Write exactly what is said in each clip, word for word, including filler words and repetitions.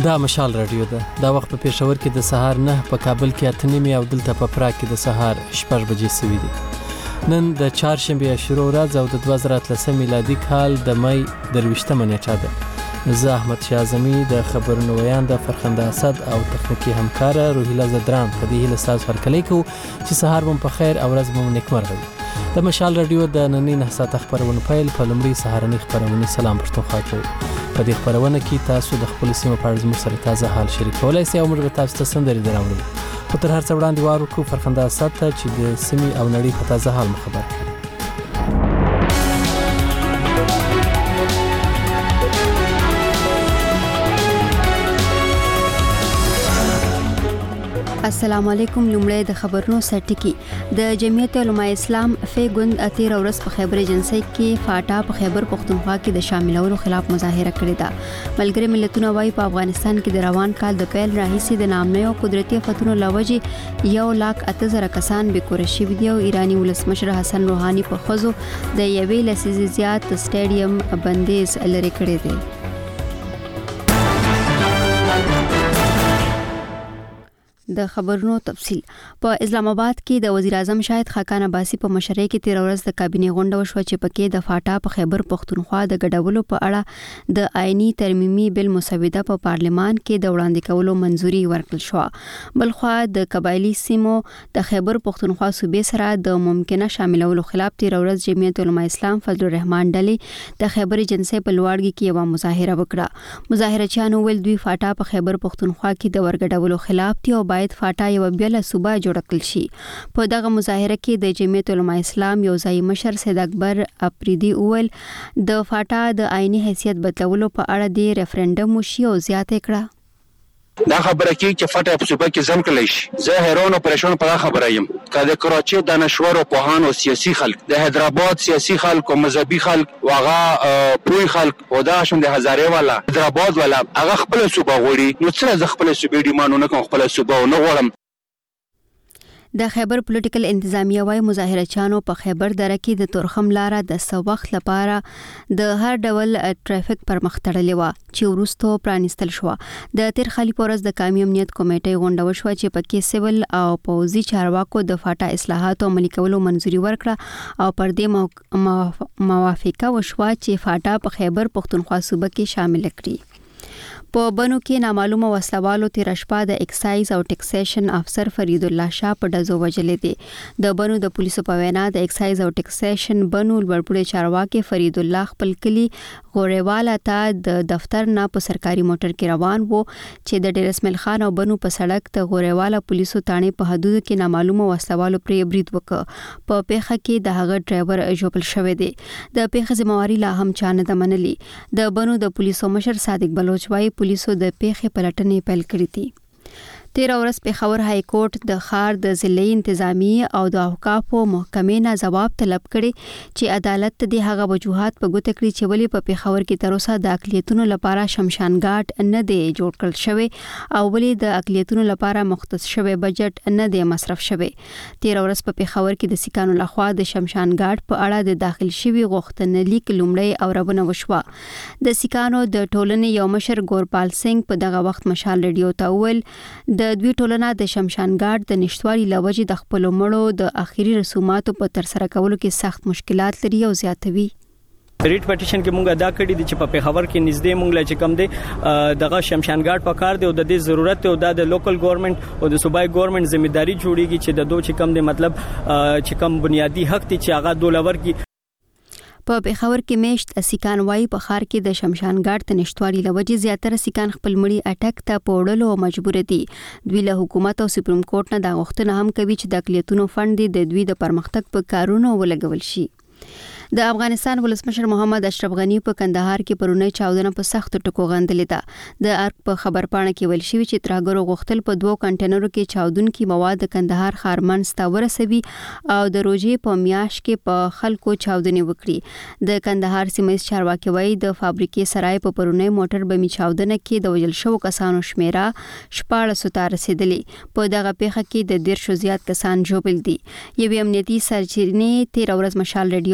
دا مشال رادیو ده. دا وخت په پېښور کې د سهار نه، په کابل کې اته نیمې او دلته په پراګ کې د سهار شپږ بجې سوي دي. نن د چهارشنبې شروع ورځ او د دوه زره اتلسم میلادي کال د می درویشتمه نیټه ده. زه احمد شاه اعظمي د خبرونو ویانده فرخنده اسد او تخنیکي همکاره روهیله زدران په دې هیله ستاسو هرکلی کوو چې سهار مو په خیر او ورځ مو نیکمرغه وي. د مشال رادیو د نننۍ نه ساعته خبرونه پیل په لومړي سهارنۍ خبرونه سلام پښتونخوا کوو. په دې خبرونه کې تاسو د خپل سیمې په اړه زموږ سره تازه حال شریکولای شئ او موږ به تاسو ته سندرې دراوړو. خو تر هر څه وړاندې وار وکړو فرخنده اسد ته چې د سیمې او نړۍ په تازه حال مو خبر کړي. السلام علیکم. لومړی د خبرونو سرټکی. د جمعیت علماء اسلام فی ګوند اتیر اورس په خیبر ایجنسی کې فاټا په خیبر پښتونخوا کې د شاملولو خلاف مظاهره کړې ده. ملګری ملتونه وايي په افغانستان کې د روان کال د پیل راهیسې د نامنیو قدرتي فتونو لوجې یو لاک اته زره کسان بېکوره شوي دي او ایراني ولسمشر حسن روحاني په ښځو د یوې لسیزې زیات سټیډیم بندیز لرې کړی دی. د خبرونو تفصیل. په اسلام آباد کې د وزیر اعظم شاهد خاقان عباسي په مشرۍ کې تیر ورځ د کابینې غونډه وشوه چې پکې د فاټا په خیبر پښتونخوا د ګډولو په اړه د آئینی ترمیمي بل مسوده په پارلمان کې د وړاندې کولو منځوري ورکړل شو. بلخوا د قبایلی سیمو د خیبر پښتونخوا صوبې سره د ممکنه شاملولو خلاف تیر ورځ جمعیت علماء اسلام فضل الرحمن ډلې د خیبر ایجنسی په لوړګي کې یو مظاهره وکړه. مظاهرچیانو ول دوی فاټا په خیبر پښتونخوا کې د ورګډولو خلاف دي او باید فاټا یو بیل صوبه جوړ کړل شي. په دغه مظاهره کې د جمعیت علماء اسلام یو ځای مشر سید اکبر اپریدي اول د فاټا د آئینی حیثیت بدلولو په اړه د ریفرندم وشي او زیاته کړه. دا خبره کې چې فاټا په صوبه کې ځم کړی شي. زه حیران او پریشان په خبره یم که د کراچي د نشور او پوهان او سیاسي خلک، د حیدرآباد سیاسي خلک او مذهبي خلک او هغه پوی خلک او دا شون د هزاره والا حیدرآباد والا هغه خپل صوبه غوړي، نو څه ز خپل صوبې ډیمانو نه کوم، خپل صوبه نه غوړم. د خیبر پولیټیکل انتظامیه وايي مظاهرچیانو په خیبر دره کې د تورخم لاره د څه وخت لپاره د هر ډول ټریفیک پر مخ تړلې وه چې وروسته پرانیستل شوه. د تیر خالي پورز د قومي امنیت کمیټې غونډه وشوه چې پکې سیول او پوځي چارواکو د فاټا اصلاحاتو عملي کولو منځوري ورکړه او پر دې موافقه وشوه چې فاټا په خیبر پښتونخوا صوبه کې شامل کړي. په بنو کې نامعلومه وسلوالو تیر شپه د اکسایز او ټیکسیشن افسر فرید الله شاه په ډزو وجلې دي. د بنو د پولیسو په وینا د اکسایز او ټیکسیشن بنو لوړپوړي چارواکي فرید الله خپل کلی غوړېواله ته د دفتر نه په سرکاري موټر کې روان وو چې د ډیر اسماعیل خان او بنو په سړک د غوړېواله پولیسو تانې په حدود کې نامعلومه وسلوالو پرې برید وکړ. په پیښه کې د هغه ډرایور ژوبل شوی دی. د پیښې ذمہواری لا هم چا نه ده منلې. د بنو د پولیسو مشر صادق بلوچ وايي پولیسو د پیښې پلټنې پیل کړې دي. تیر ورځ پېښور های کورټ د ښار د ضلعي انتظامی او د اوقافو محکمې نه ځواب طلب کړي چې عدالت د هغه وجوهات په ګوته کړي چې ولې په پېښور کې تر اوسه د اقلیتونو لپاره شمشان ګاټ نه دی جوړ کړل شوی او ولې د اقلیتونو لپاره مختص شوی بجټ نه دی مصرف شوی. تیر ورځ په پېښور کې د سیکانو لخوا د شمشان ګاټ په اړه د داخل شوی غوښتنلیک لومړی اورونه وشوه. د سیکانو د ټولنې یو مشر ګورپال سنگ په دغه وخت مشال ریډیو ته وویل د دوی ټولنه د شمشان ګاټ د نشټوالي لوجې د خپلو مړو د اخیری رسوماتو په ترسره کولو کې سخت مشکلات لري او زیاتوي. ریټ پټیشن کې مونږه دا کړی چې په پیښور کې نږدې مونږ لا چې کم دی دغه شمشان ګاټ په کار دی او د دې ضرورت او د لوکل ګورنمنت او د صوبای ګورنمنت ځمېداري جوړیږي چې د دوه چې کم دی مطلب چې کم بنیادی حق دی چې هغه دولور کې په پېښور کې میشت سیکان وايي په ښار کې د شمشان ګاټ د نشټوالي لوجې زیاتره سیکان خپل مړي اټک ته په وړلو مجبور دي. دوی له حکومت او سپریم کورټ نه دا غوښتنه هم کوي چې د اقلیتونو فند د دوی د پرمختګ په کارونو ولګول شي. د افغانستان ولسمشر محمد اشرف غنی په کندهار کې پرونی چاودنه په سخت ټکو غندلې ده. د ارګ په خبرپاڼه کې ویل شوی چې ترهګرو غوښتل په دوه کنټینرو کې چاودونکي مواد د کندهار ښارمنځ ته ورسوي او د روژې په میاشت کې په خلکو چاودنې وکړي. د کندهار سیمه چارواکي وایي د فابریکې سرای په پرونی موټر بمي چاودنه کې د وژل شوو کسانو شمیره شپاړسو ته رسیدلې. په دغه پیښه کې د دیرشو زیات کسان ژوبل دي. یوې امنیتي سرچینې تیر ورځ مشال ریډیو ته ویل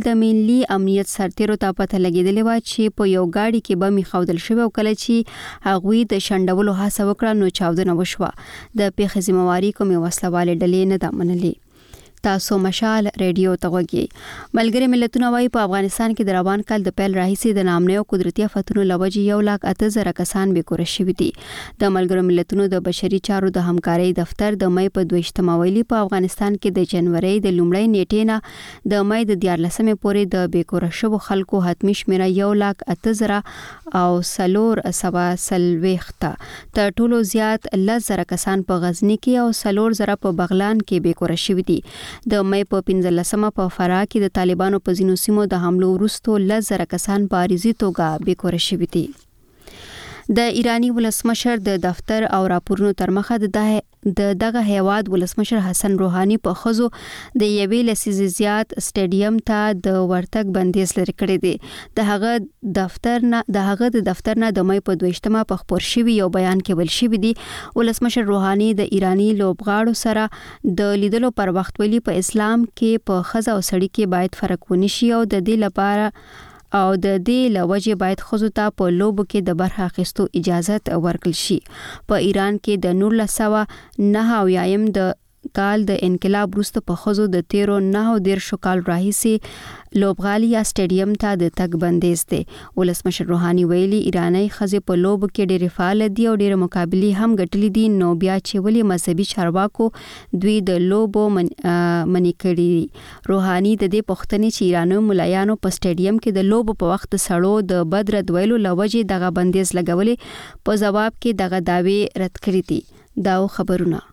کابل د ملي امنیت سرتیرو ته پته لګېدلې و چې په یو گاډي کې بم خودل شوی او کله چې هغوی د شندولو هڅه وکړه نو چاودنه وشوه. د پیښې ذمہواری کومې وسلوالې ډلې نه ده منلې. تاسو مشال ریډیو ته وګورئ. ملګری ملتونه وايي په افغانستان کې د روان کال د پیل راهیسې د نامنۍ او قدرتي آفتونو لوجې یو لاک اته زره کسان بېکوره شوي دي. د ملګرو ملتونو د بشري چارو د همکارۍ دفتر د مې په دویشتمه ویلي په افغانستان کې د جنوري د لومړۍ نیټې نه د مې د دیارلسمې پورې د بېکوره شوو خلکو حتمي شمیره یو لاک اته زره او سلور سوا سلويخته. تر ټولو زیات لس زره کسان په غزنی کې او سلور زره په بغلان کې بېکوره شوي دي. د مې په پنځلسمه په فراه کې د طالبانو په ځینو سیمو د حملو وروسته لس زره کسان په عارضي توګه بېکوره شوي دي. د ایرانی ولسمشر د دفتر او راپورونو تر مخه د دغه هیواد ولسمشر حسن روحاني په خزو د یوې لسیزې زیات سټیډیم ته د ورتګ بندیز لري کړی دی. د هغه دفتر نه د هغه د دفتر نه د مې په دویشتمه په خبر شوی یو بیان کې ویل شوی دی ولسمشر روحاني د ایرانی لوبغاړو سره د لیدلو پر وخت ویلي په اسلام کې په خزه او سړی کې باید فرق ونشي او د دې لپاره او د دې لوجې باید خزو ته په لوبو کې د برخه اخیستو اجازه ورکړل شي. په ایران کې د نولس سوه نهه اویایم د کال د انقلاب وروسته په خزو د تیرو نهه دیرشو کال راهیسې لوبغالي یا سټیډیم ته د تګ بندیز دی. ولسمشر روحاني ویلي ایرانی خزې په لوبو کې ډېرې فعال دي او ډېر مقابلې هم ګټلې دي نو بیا چې ولې مذهبي چارواکو دوی د لوبو من منې کړي دي. روحاني د دې پوښتنې چې ایرانو ملایانو په سټیډیم کې د لوبو په وخت سړو د بد رد ویلو لوجې دغه بندیز لګولې په جواب کې دغه داوی رد کړې دي. دا خبرونه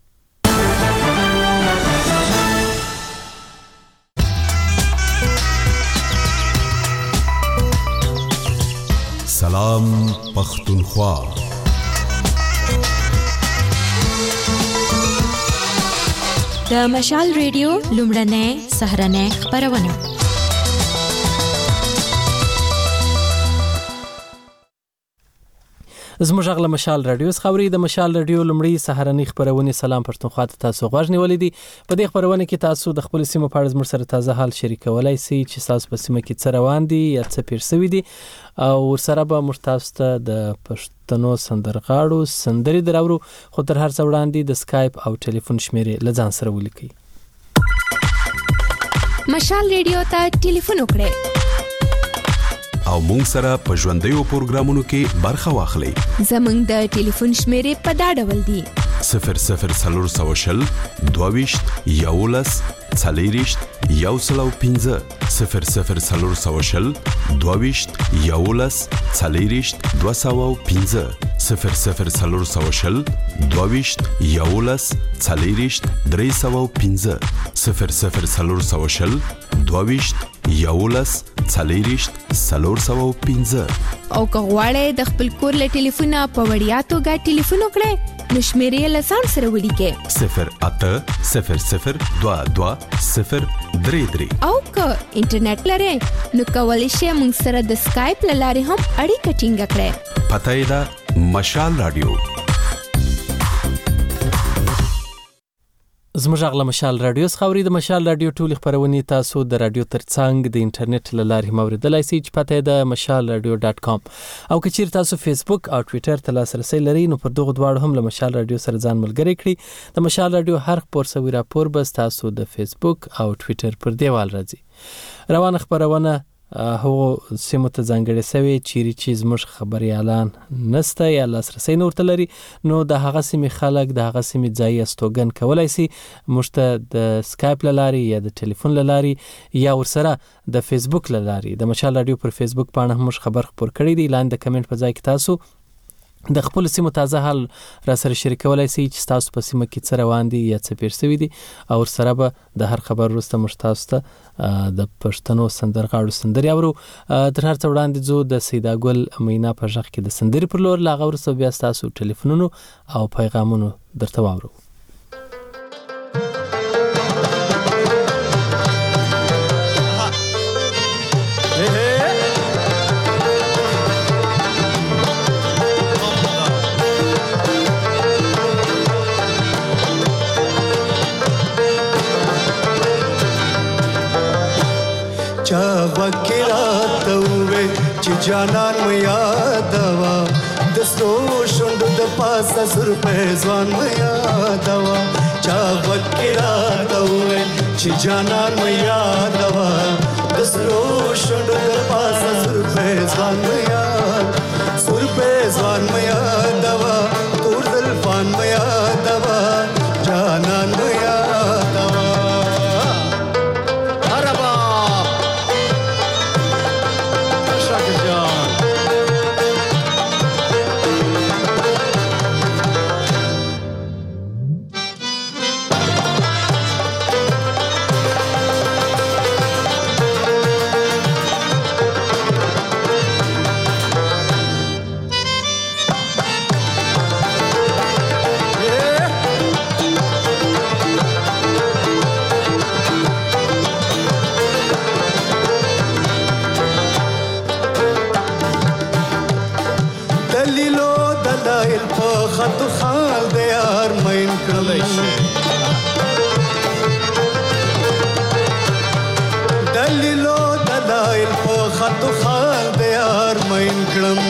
سلام پختونخوا. د مشال ریډیو لومړنۍ سهرنۍ خبرونه. زموږ غږ له مشال رادیو څخه اوري. د مشال رادیو لومړی سهارنۍ خبرونه سلام پښتونخوا ته تاسو غوږ نیولې دي. په دې خبرونه کې تاسو د خپل سیمو په اړه زموږ سره تازه حال شریکولای شئ چې تاسو په سیمه کې څه روان دي یا څه پېښ شوي دي او ورسره به موږ تاسو ته د پښتنو سندرغاړو سندرې دراوړو. خو تر هر څه وړاندې د سکایپ او ټلیفون شمیرې له ځان سره ولیکئ. مشال ریډیو ته ټلیفون وکړئ او مونږ سره په ژوندیو پروګرامونو کې برخه واخلئ. زمونږ د ټلیفون شمیرې په دا ډول دي: صفر صفر څلور سوه شل دوهویشت یولس څلېرویشت یو سل او پنځه صفر صفر څلور سوه شل دوهویشت یولس څلېرویشت دوه سوه او پنځه صفر صفر څلور سوه شل دوهویشت یولس څلېرویشت درې سوه او پنځه صفر صفر څلور سوه شل دوهویشت یولس څلېرویشت څلور سوه او پنځه. او که غواړئ د خپل کور له ټلیفونه په وړیا توګه ټلیفون وکړئ نو شمیرې له ځان سره ولیکئ: صفر اته صفر صفر دوه دوه صفر درې درې. او که انټرنیټ لرئ نو کولی شئ موږ سره د سکایپ له لارې هم اړیکه ټینګه کړئ. پته یې ده مشال رادیو. زموږ غږ له مشال رادیو څخه اوري. د مشال رادیو ټولې خبرونې تاسو د رادیو ترڅنګ د انټرنیټ له لارې هم اوریدلای شئ چې پته یې ده مشال رادیو ډاټ کام. او که چیرې تاسو فیسبوک او ټویټر ته لاسرسی لرئ نو پر دغه دواړو هم له مشال رادیو سره ځان ملګری کړئ. د مشال رادیو هر خبر سوي راپور به تاسو د فیسبوک او ټویټر پر دیوال راځي. روانه خبرونه هغه سیمو ته ځانګړې سوي چیرې چې زموږ خبريالان نسته یا لاسرسی نه ورته لري نو د هغه سیمې خلک د هغه سیمې ځایي استوګن کولای شي موږ ته د سکایپ له لارې یا د ټلیفون له لارې یا ورسره د فیسبوک له لارې. د مشال رادیو پر فیسبوک باندې هم موږ خبر خبر کړی دی. لاندې د کمنټ په ځای کې تاسو د خپل سیمو تازه حال را سره شریکولای شئ چې تاسو په سیمه کې څه روان دي یا څه پېښ شوي دي او سره به د هر خبر وروسته موږ تاسو ته د پښتنو سندرغاړو سندرې اورو. تر هر څه وړاندې ځو د سیدا ګل مینا په غږ کې د سندرې پر لور. له هغه وروسته بیا تاسو ټلیفونونو او پیغامونو درته واورو. وکرات وې چې جانان مې یادوا د سرو شوند د پاسه سر په ځوان مې یادوا چا وکرات وې چې جانان مې یادوا د سرو شوند د پاسه سر په ځوان مې یاد سر په ځوان مې یادوا تور زلفان مې یادوا جانان مې یادوا خط خال د یار مین کړم دلیلو دلایل په خط خال د یار مین کړم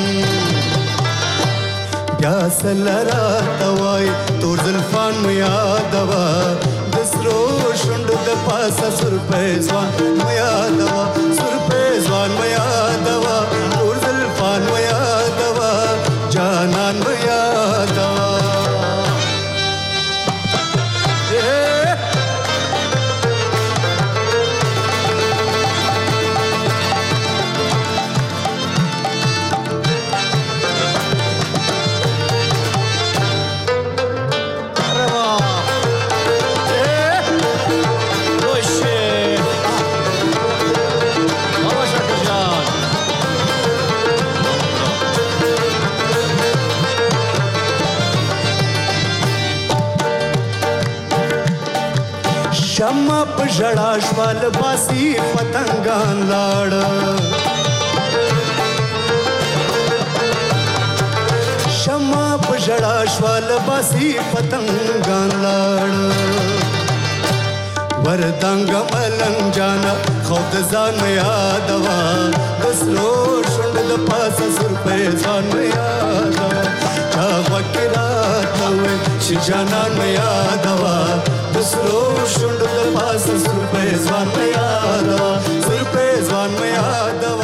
بیا سلرا توای تور زلفان مې یادوا د سرو شوند د پاسه سر په ځوان مې یادوا سر په ځوان مې یادوا تور زلفان مې یادوا جانان مې یادوا شمع په ژړا شوال باسي پتنګان لاړ شمع په ژړا شوال باسي پتنګان لاړ وردانګ ملنګ جانا خود ځان مې یادوا د سرو شوند د پاسه سر په ځان مې یادوا چا وکرات وې چې جانان مې یادوا د سرو شوند د پاسه سر په ځان مې یادوا سر په ځان مې یادوا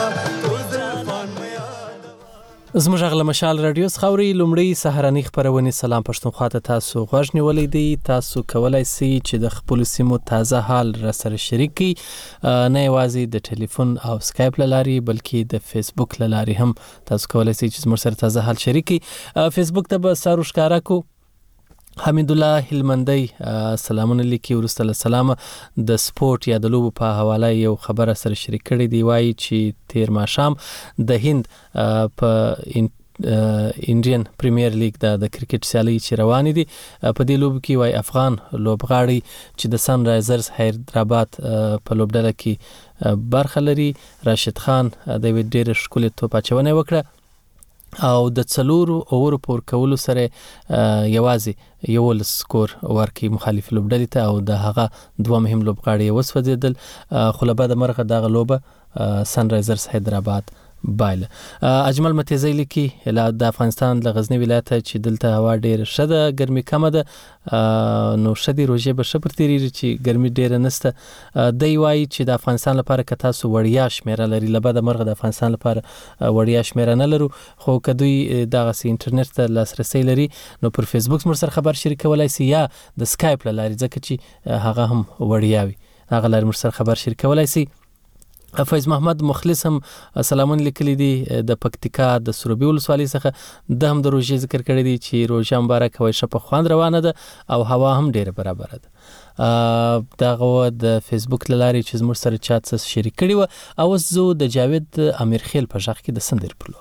زموږ غل مشال رادیو خوري لومړی سهارنی خبرونه سلام پښتونخوا ته تاسو غوښ نیولې دي تاسو کولای شئ چې د خپل سیمو تازه حال را سره شریک کړئ نه یوازې د ټلیفون او سکایپ لاري بلکې د فیسبوک لاري هم تاسو کولای شئ چې زموږ سره تازه حال شریک کړئ فیسبوک ته به سارو ښکارا کو حمید الله هلمندی سلامونه لیکي ورسته سلام د سپورت یا د لوبو په حواله یو خبره سره شریک کړي دی وایي چې تیر ماشام د هند په انډین پریمیر لیګ د کرکټ سیالي چې روان دي په دې لوب کې وای افغان لوبغاړي چې د سن رایزرز حیدرآباد په لوبډله کې برخه لري راشد خان د وی ډېر ښکلي توپ اچونه وکړه او د څلورو اور پور کولو سره یوازې یو سکور ورکي مخالف لوبډلې ته او د هغه دوه مهم لوبغاړي وسوځیدل خو له بعد مرغه دغه لوبه سن رایزرز حیدرآباد بایل اجمل متیزی لیکي د افغانستان د غزنی ولایت چې دلته هوا ډیر شده ګرمي کمه ده نو شدي روزه به شپر تیری چې ګرمي ډیر نسته دی وای چې د افغانستان لپاره که تاسو وړیا شمیره لري لبد مرغه د افغانستان لپاره وړیا شمیره نه لرو خو کدوې دغه انټرنیټ ته لاسرسي لري نو پر فیسبوک سره خبر شریکولای سي یا د سکایپ لاري ځکه چې هغه هم وړیا وي هغه لاري سره خبر شریکولای سي فیض محمد مخلص هم سلامون لیکلی دي د پکتیکا د سروبي ولسوالۍ څخه د هم د روزي ذکر کړی دي چې روزه مبارک وي شپه خوان روانه ده او هوا هم ډیره برابر ده دغه د فیسبوک لاري چې زموږ سره چات سره شریک کړي و او زه د جاوید امیر خیل په ځخ کې د سندر پلور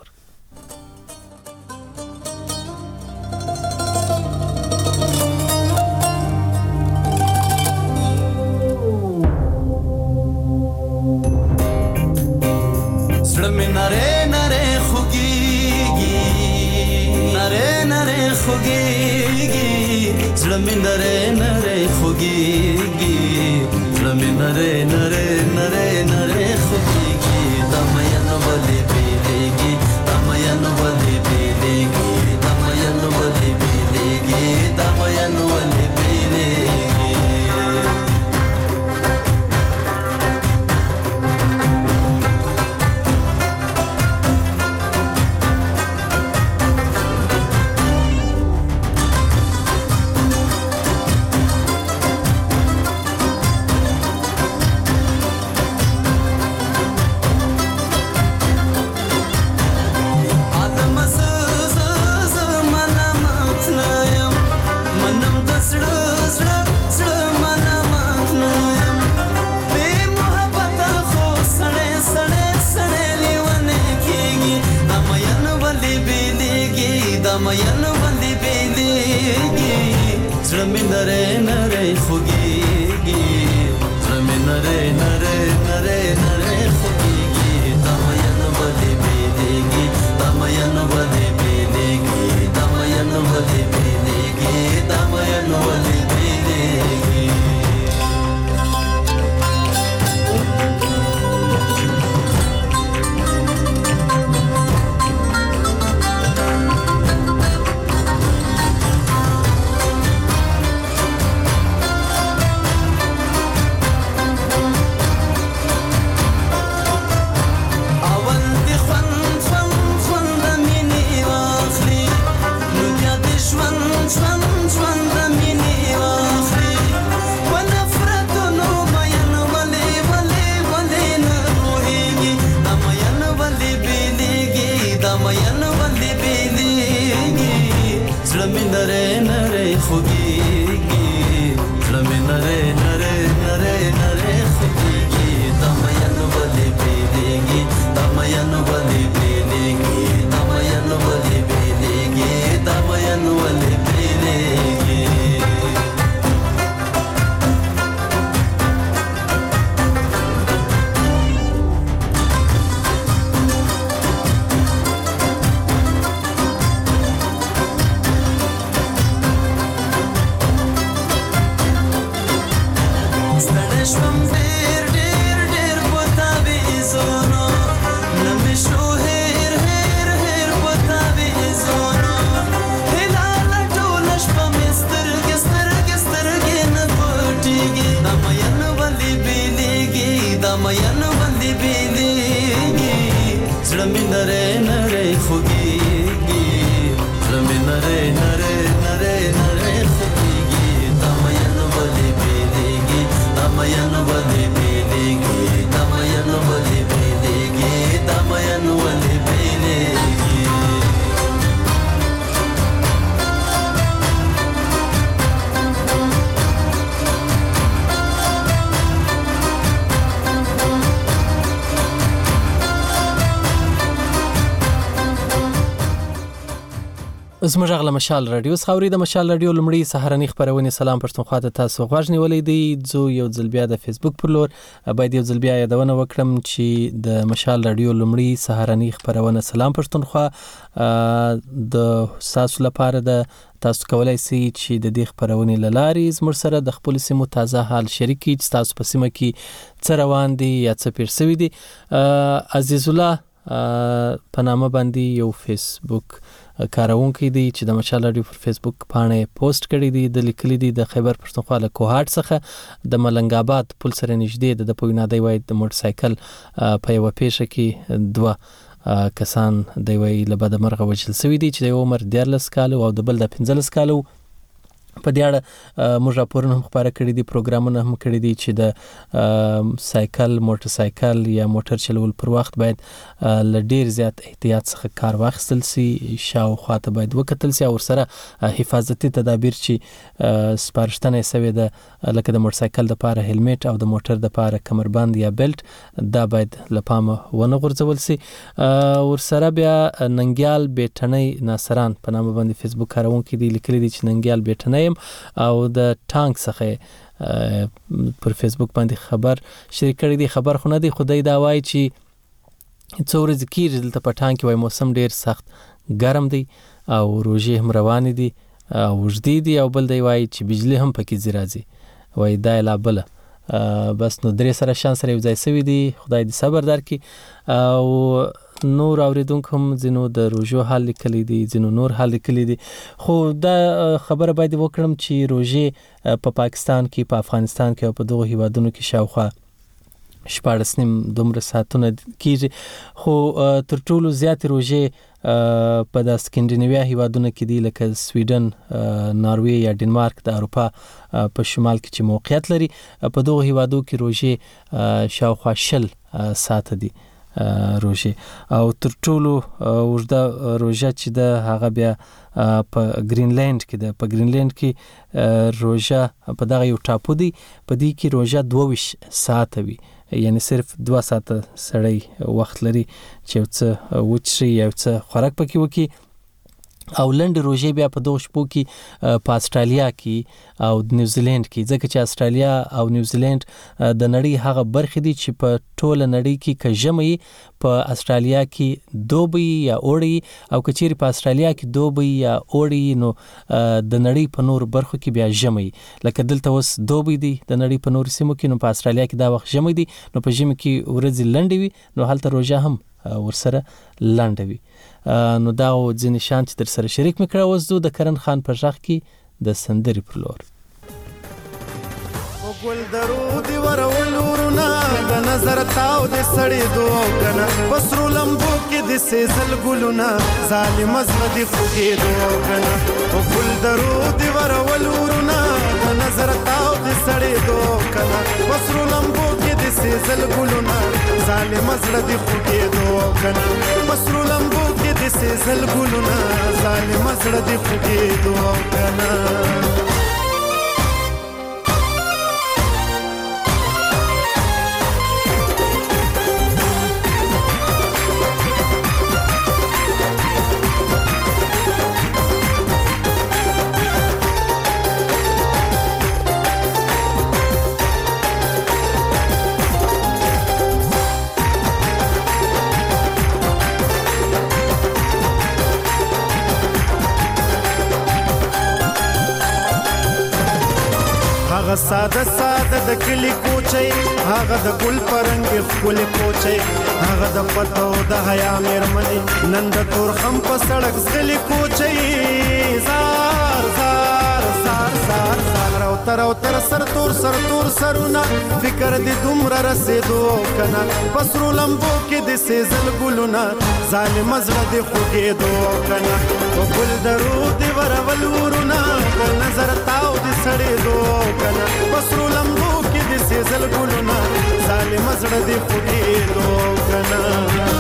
زړه نره نره خوږيږي زړه نره نره نره نره خوږيږي زړه مې نری نری خوږېږي زړه مې نری نری نری نری خوږېږي دا مین ولې بېلېږي دا مین ولې بېلېږي دا مین ولې بېلېږي دا مین ولې بېلېږي زموږ غل مشال رادیو خاوري د مشال رادیو لمړی سهارنی خبرونه سلام پښتونخوا ته تاسو غوښ نیولې دی زو یو ځل بیا د فیسبوک پر لور باید یو ځل بیا یادونه وکړم چې د مشال رادیو لمړی سهارنی خبرونه سلام پښتونخوا د تاسو لپاره د تاسو کولای شئ چې د دې خبرونه لاري زموږ سره د خپل سیمو تازه حال شریکي چې تاسو په سیمه کې څه روان دي یا څه پیر شوی دي عزیز الله په نامه باندې یو فیسبوک کارونکي دي چې د مشال رادیو پر فیسبوک باندې پوسټ کړی دي د لیکلي دي د خیبر پښتونخوا له کوهاټ څخه د ملنګ آباد پل سره نږدې د پوینا دی وای د موټر سایکل په یو پیښه کې دوه کسان دی وای له بده مرغه وجل سوي دي چې د عمر دیارلس کال او د بل د پنځلس کال په دې اړه موږ راپورونه هم خبره کړې دي پروګرامونه هم کړې دي چې د سایکل موټر سایکل یا موټر چلول پر وخت باید ل ډیر زیات احتیاط څخه کار واخیستل شي شاوخوا ته باید وکتل شي او سره حفاظتي تدابیر چې سپارښتنه شوی ده لکه د موټر سایکل لپاره هلمټ او د موټر لپاره کمربند یا بیلټ دا باید لپاره ونه غورځول شي ور سره بیا ننګیال بیٹنۍ ناصران په نامه باندې فیسبوک کارونکي دي لیکلي دي چې ننګیال بیٹنۍ او د ټانک څخه پر فیسبوک باندې خبر شریک کړی دی خبر خو نه دی خدای دا وایي چې څو ورځې کېږي دلته په ټانک کې وایي موسم ډیر سخت ګرم دی او روژې هم روانې دي او اوږدې دي او بل دی وایي چې بجلی هم پکې ځي راځي وایي دا لا بله بس نو درې سره شان سره یو ځای سوي دي خدای دې صبر درکړي او نور اوریدونکو هم ځینو د روژو حال لیکلی دي ځینو نور حال لیکلی دي خو دا خبره باید وکړم چې روژې په پاکستان کې په افغانستان کې او په دغو هیوادونو کې شاوخوا شپاړس نیم دومره ساعتونه کېږي خو تر ټولو زیاتې روژې په د سکینډینیویا هیوادونو کې دي لکه سویډن ناروې یا ډنمارک د اروپا په شمال کې چې موقعیت لري په دغو هیوادو کې روژې شاوخوا شل ساعته دي روژه او تر ټولو اوږده روژه چې د هغه بیا په گرینلند کې ده په گرینلند کې روژه په دغه یو ټاپو دی په دې کې روژه دوه ویشت ساعته وي یعنی صرف دوه ساعته سړی وخت لري چې یو څه وچشي یو څه خوراک پکې وکړي او لنډ روژې بیا په دغه شپو کې په استرالیا کې او نیوزیلند کې، ځکه چې استرالیا او نیوزیلند د نړۍ هغه برخې دي چې په ټوله نړۍ کې که ژمی په استرالیا کې دوبی یا اوړی، او که چیرې په استرالیا کې دوبی یا اوړی نو د نړۍ په نور برخو کې بیا ژمی. لکه دلته اوس دوبی دی د نړۍ په نور سیمو کې، نو په استرالیا کې دا وخت ژمی دی، نو په ژمی کې ورځې لنډې وي، نو هلته روژه هم ورسره لنډه وي. نو دا ځینې شیان چې در سره شریک مې کړه. اوس د کرن خان په غږ کې د سندرې پر لور. ګل درود ورول ورونه د نظر تاو د سړې دو کنه پسرو لمبو کې د سیزل ګلونه ظالم زړه دی خوږې دو کنه. ګل درود ورول ورونه د نظر تاو د سړې دو کنه پسرو لمبو کې د سیزل ګلونه ظالم زړه دی خوږې دو کنه. پسرو لمبو کې د سیزل ګلونه ظالم زړه دی خوږې دو کنه. هغه ساده ساده د کلی کوچي، هغه د ګل پرنګ خپل کوچي، هغه د پتو د حیا مېرمنې نن د تور خم په سړک زلي کوچي. زار زار زار زار زار او تر او تر سر تور سر تور سرونه فکر دې دومره رسېدو کنه. پسرو لمبو کې د سیزل ګلونه ظالم زړه دې خوږېدو کنه. او ګل درود ورول ورونه د نظر تاو دې سړېدو کنه. پسرو لمبو کې د سیزل ګلونه ظالم زړه دې خوږېدو کنه.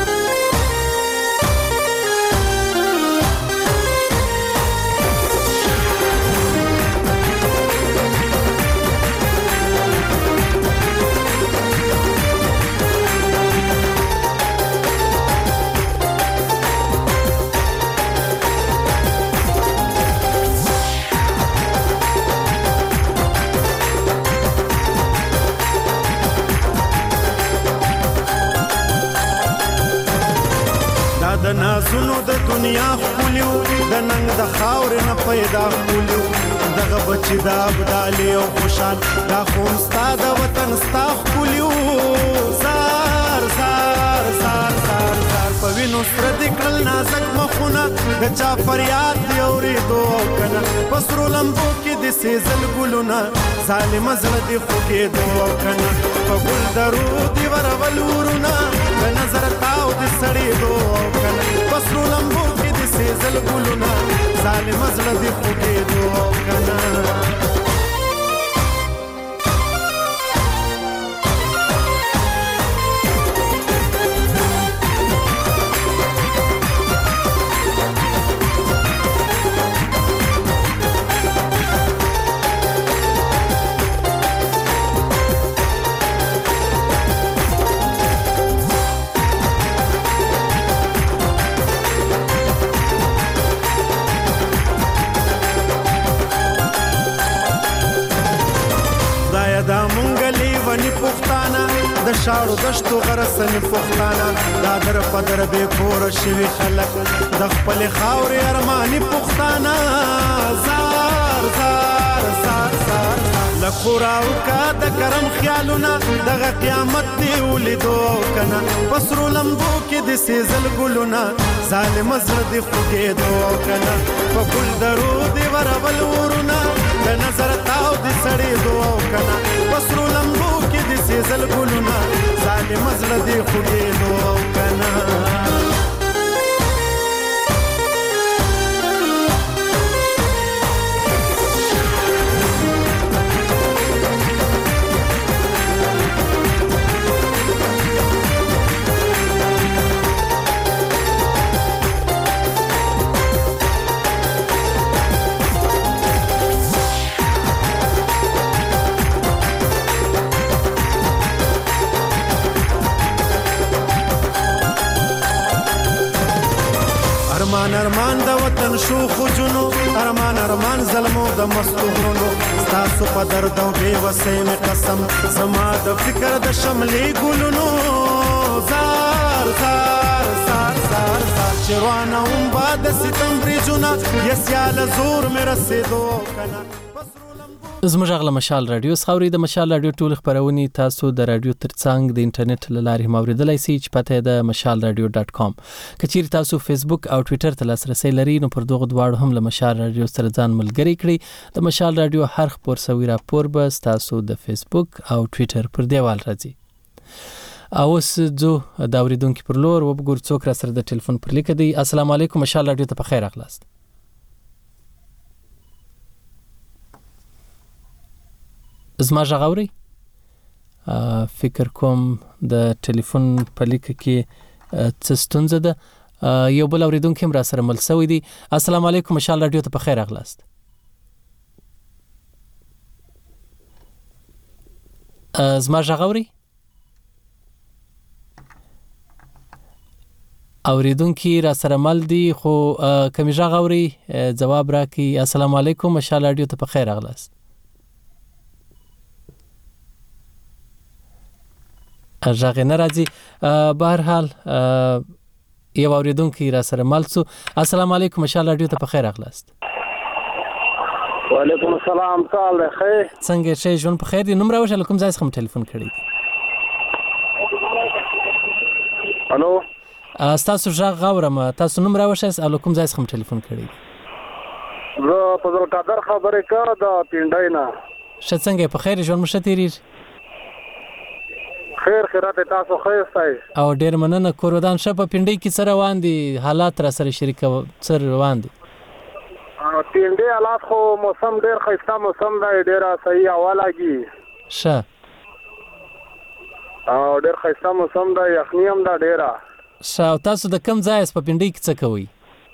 د نازونو د دنیا خولیو د ننګ د خاورې نه پیدا خولیو دغه بچی دا ابدالي او خوشحال دا خوم ستا د وطن ستا خولیو. زار زار زار زار زار په وینو سره د کړل نازک مخونه د چا فریاد دی اورېدو کنه. پسرو لمبو کې د سیزل ګلونه ظالم زړه دې خوږېدو کنه. په ګل درود ورول ورونه د نظر تاو د سړېدو کنه. پسرو لمبو کې د سیزل ګلونه ظالم زړه دې خوږېدو کنه. دا مونږلی ونی پښتانه د شاړو دشتو غرسنې پښتانه دا در پدر به کور شوي خلک د خپل خاورې ارماني پښتانه. زار زار زار زار لخوراو کا د کرم خیالونه دغه قیامت دی ولیدو کنه. پسرو لمبو کې د سیزل ګلونه ظالم زړه دې خوږېدو کنه. په ګل درود ورول ورونه د نظر تاو دې سړېدو کنه. پسرو لمبو کې د سیزل ګلونه ظالم زړه دې خوږېدو کنه. ژوند شو خوجونو ارمان ارمان ظلمو د مستو غرونو ستاسو په درد او بې وسۍ مې قسم زما د فکر د شملې ګلونو زار زار زار زار زار چروانه هم باد ستم بریجونه یسیال زور مې رسېدو کنه زموږ غږ له مشال رادیو څخه اورئ. د مشال رادیو ټول خپرونې تاسو د رادیو ترڅنګ د انټرنیټ له لارې هم اورېدلی سئ چې پته یې د مشال رادیو ډاټ کام. که چیرې تاسو فیسبوک او ټویټر ته لاسرسی لرئ نو پر دغو دواړو هم له مشال رادیو سره ځان ملګری کړئ. د مشال رادیو هر خپور سوي راپور به ستاسو د فیسبوک او ټویټر پر دیوال راځي. او اوس ځو د اورېدونکي پر لور وبګورو څوک را سره د ټلیفون پر لیکه دی. السلام علیکم، مشال رادیو ته په خیر راغلاست. زما غږ اورئ؟ فکر کوم د ټلیفون په لیکه کې څه ستونزه ده. یو بل اورېدونکی هم را سره مل سوی دی. السلام علیکم، مشال رادیو ته په خیر راغلاست. زما غږ اورئ؟ اوریدونکي را سره مل دي خو کمی غږ اورئ ځواب راکړئ. السلام علیکم، مشال رادیو ته په خیر راغلاست. غږ نه راځي. بهر حال یو اوریدونکی را سره مل شو. السلام علیکم، مشال رادیو ته په خیر راغلاست. وعلیکم السلام، سال خیر. څنګه شې؟ ژوند په خیر دی؟ نوم راوښه، کوم ځای څخه ټلیفون کړی؟ الو، تاسو غږ اورم، تاسو نوم راوښه او کوم ځای څخه ټلیفون کړی؟ زه په ذوالقادر خبرې کوم د پینډای نه. ښه، څنګه په خیر ژوند مو ښه تېرېږي؟ خیر خیرات تاسو خیر سای او ډیر مننه. کور ودان شه. په پینډۍ کې څه روان دي حالات را سره شریک څه روان دي؟ پینډۍ حالات خو موسم ډیر ښایسته موسم دی، ډیر صحیح هوا لګي. ښه، او ډیر ښایسته موسم دی، یخني هم ده ډیره. ښه، او تاسو د کوم ځای په پینډۍ کې څه کوئ؟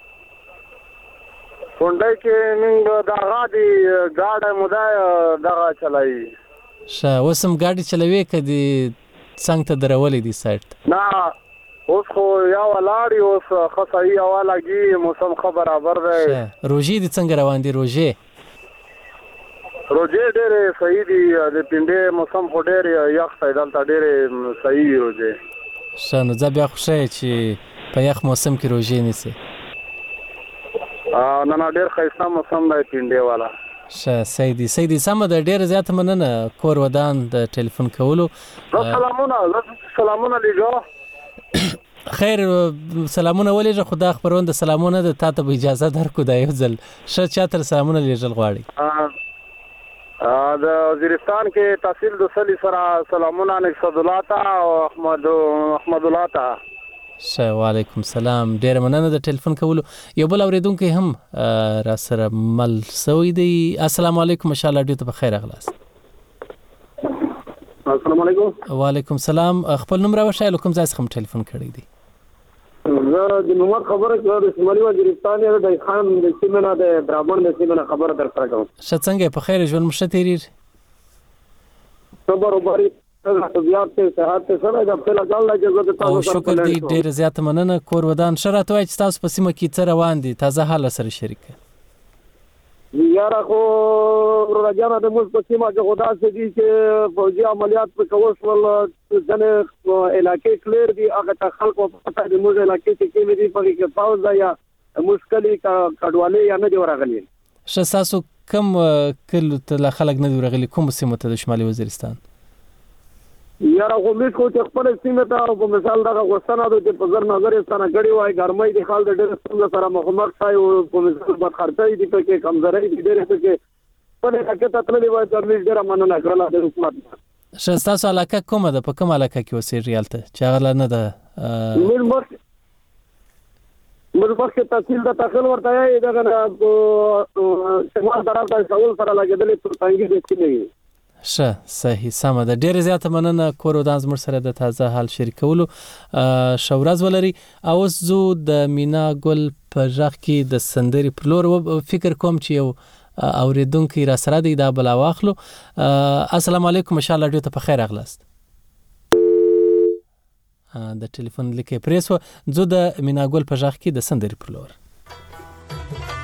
پینډۍ کې موږ دغه دی ګاډی مو دی دغه چلایي. ښه، اوس هم ګاډي چلوي که د څنګ ته درولې دي سایډ ته؟ نه، اوس خو یا ولاړ یو، اوس ښه صحیح هوا لګي، موسم ښه برابر دی. روژې دي څنګه روان دي؟ روژې روژې ډېرې صحیح دي. د پینډۍ موسم خو ډېر یخ دی، دلته ډېرې صحیح دي روژې. ښه، نو ځه بیا خو ښه یې چې په یخ موسم کې روژې نیسئ. نه نه، ډېر ښایسته موسم دی پینډۍ والا. ښه، صحیح دي صحیح دي. سمه ده، ډېره زیاته مننه کور ودان د ټلیفون کولو. سلامونه سلامونه لېږه. خیر، سلامونه ولېږه، خو دا خپرونه د سلامونه ده، تا ته به اجازه درکړو دا یو ځل. ښه، چا ته سلامونه لېږل غواړئ؟ د وزیرستان کې تحصیل دوسلي سره سلامونه نقصد الله ته او احمد احمد الله ته. ښه، وعلیکم السلام، ډېره مننه د ټلیفون کولو. یو بل اورېدونکی هم را سره مل سوی دی. السلام علیکم، مشال رادیو ته په خیر راغلاست. السلام علیکم. وعلیکم السلام. خپل نوم راوښایه، له کوم ځای څخه ټلیفون کړی دی؟ زه د محمد خبره کوم، د شمالي وزیرستان یم، د خان د سیمې نه، د برابر د سیمې نه خبره در سره کوم. ښه، څنګه په خیر ژوند مو ښه تېرېږي؟ صبر وباري طبيعت ته صحت ته سره د خپل ځان لا جزا ته تاسو. او شکر دې ډېر زیات مننه. کور ودان ښه راته وایي چې تاسو په سیمه کې څه روان دي، تازه حال سره شریک یاره. خو راجانه د موږ په سیمه کې خدا سي دي چې فوجي عملیات په کول شول، ځنه علاقې کلیر دي، هغه ته خلکو پته د موږ علاقې کې کې دي په کې پاوز یا مشکلي کډوالي یا نه دی ورغلي. ښه، تاسو کوم کلو ته خلک نه دی ورغلي؟ کوم سیمه ته د شمالي وزیرستان؟ یاره خو موږ خو چې خپل سیمه ته په مثال دغه غوښتنه ده چې په زر نظر ستنه غړي وای، ګرمۍ د خال د ډېر څنګه سره مخامخ شای او په مثال بد خرڅي دي په کې کمزوري دي ډېر څه کې په دې کې تطللی وای د موږ ډېر مننه کړل د حکومت. ښه، تاسو علاقه کومه ده؟ په کوم علاقه کې اوسېږئ هلته چې هغه نه ده؟ موږ مخ موږ مخکې تحصیل د تخیل ورته یې دغه شمال طرف ته سول سره لګېدلې پر څنګه دې کېږي. ښه، صحیح، سمه ده. ډېره زیاته مننه کور ودان زموږ سره د تازه حال شریکولو. ښه ورځ ولرئ. او اوس زو د مینا ګل په غږ کې د سندرې پر لور فکر کوم چې یو اوریدونکی را سره دی، دا بلا واخلو. السلام علیکم، مشال رادیو ته په خیر راغلاست. د ټلیفون لیکه پرې شوه. زو د مینا ګل په غږ کې د سندرې پر لور.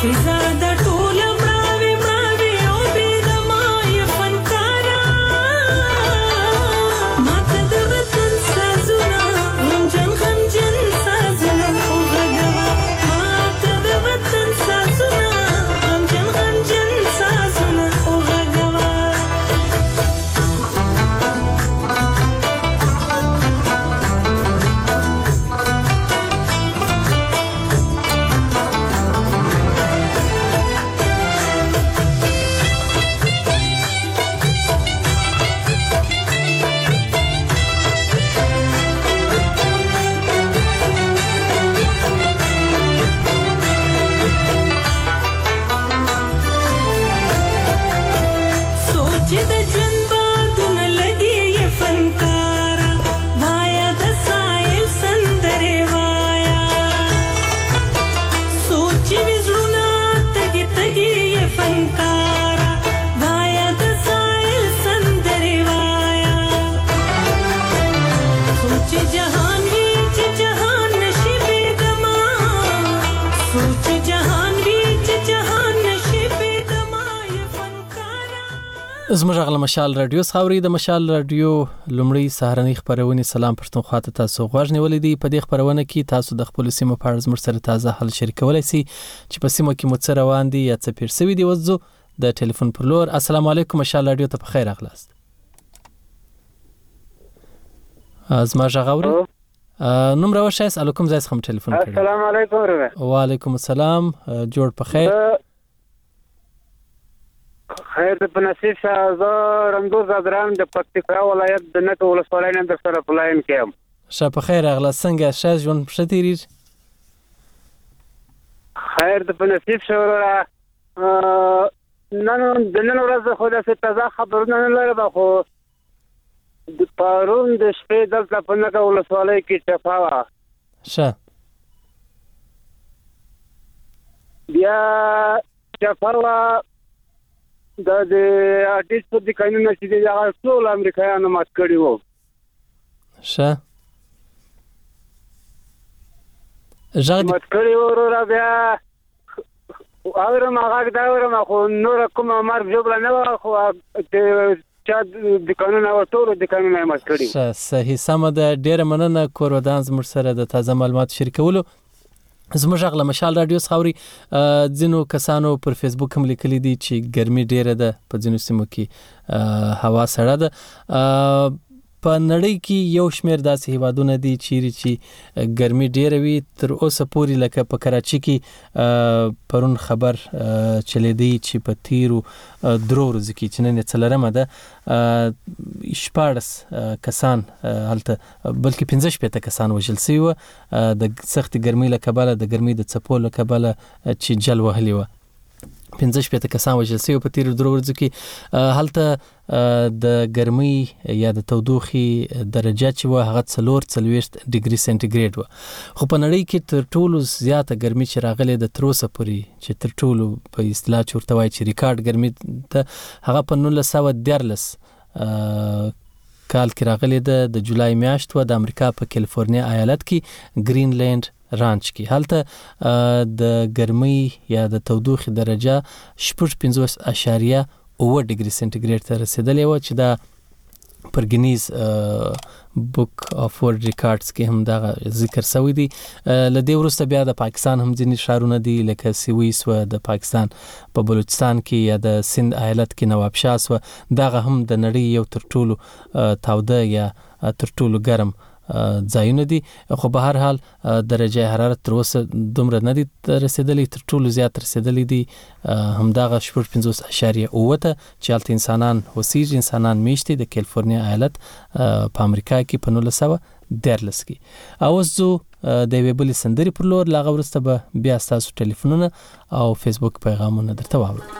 زموږ غل مشال رادیو خاوري د مشال رادیو لومړی سهارنی خبرونه سلام پښتون خواته تاسو غوښنه ولې په دې خبرونه کې تاسو د خپل سیمه په اړه زموږ سره تازه حل شریکولای شئ چې په سیمه کې مو څه روان دي یا څه پیر سوي دي وځو د ټلیفون پر لور. السلام علیکم مشال رادیو ته په خیر اغلاست. ازما غاوري نوم راوښایس علیکم زایس خم ټلیفون کړی. السلام علیکم ورغه. وعلیکم السلام جوړ په خیر. خیر د پنسیب شاه رمضان زادران د پکتیکا ولایت د نټ ولسوالۍ نه در سره پلاین کېم. شه په خیر اغلاست څنګه شاه ژوند په شتیری؟ خیر د پنسیب شاه نن د نن ورځ خو د تازه خبرونه نه لرم خو د پرون د شپې دلته په نټ ولسوالۍ کې چپاوه. شه بیا چپاوه دا د اټیس په د قانون چې د هغه ټول امریکایانو مات کړی وو. شه ژغ مات کړی وو را بیا اورم هغه دا اورم خو نور کوم مار جوړ نه و خو د چا د قانون او ټول د قانون مات کړی. شه صحیح سم ده. ډیر مننه کورودان زموږ سره د تازه معلومات شریکولو. زموږ غل مشال رادیو خاوري ځینو کسانو پر فیسبوک هم لیکلي دي چې ګرمي ډیره ده په ځینو سیمو کې هوا سړه ده. په نړۍ کې یو شمیر داسې هیوادونه دي چې ګرمي ډیره وي تر اوسه پورې لکه په کراچي کې پرون خبر چلی دی چې په تیرو درو ورځو کې چې نن څلرمه ده شپاړس کسان هلته بلکې پنځه شپېته کسان وژل شوي وو د سخت ګرمۍ له کبله د ګرمۍ د څپو له کبله چې جل وهلي وو. پنځه شپېته کسان وژل شوي په تیرو درو ورځو کې. هلته د ګرمۍ یا د تودوخې درجه چې وه هغه څلور څلوېښت ډیګري سنټیګریډ وه. خو په نړۍ کې تر ټولو زیاته ګرمي چې راغلې ده تر اوسه پورې چې تر ټولو په اصطلاح چې ورته وایي چې ریکارډ ګرمي ده هغه په نولس سوه دیارلس کال کې راغلې ده د جولای میاشت وه د امریکا په کیلیفورنیا ایالت کې ګرینلینډ رانچ کې. هلته د ګرمۍ یا د تودوخې درجه شپږ پنځوس اشاریه اووه ډیګري سنټیګریډ ته رسیدلې وه چې دا پر ګینیز بک اف ورلډ ریکارډز کې هم دا ذکر شوی دی. له دې وروسته بیا د پاکستان هم ځینې ښارونه دي لکه سویس و د پاکستان په بلوچستان کې یا د سند ایالت کې نوابشاه سوه دغه هم د نړۍ یو تر ټولو تاوده یا تر ټولو ګرم ځایونه دي. خو به هر حال درجه حرارت تر اوسه دومره نه دي رسیدلی تر ټولو زیات رسیدلی دي همدغه شپږ پنځوس اشاریه اووه ته چې هلته انسانان اوسیږي انسانان میشتي د کیلیفورنیا ایالت په امریکا کې په نولس سوه دیارلس کې. اوس زه د یوې بلې سندرې پر لور له هغه وروسته به بیا ستاسو ټلیفونونه او فیسبوک پیغامونه درته واورو.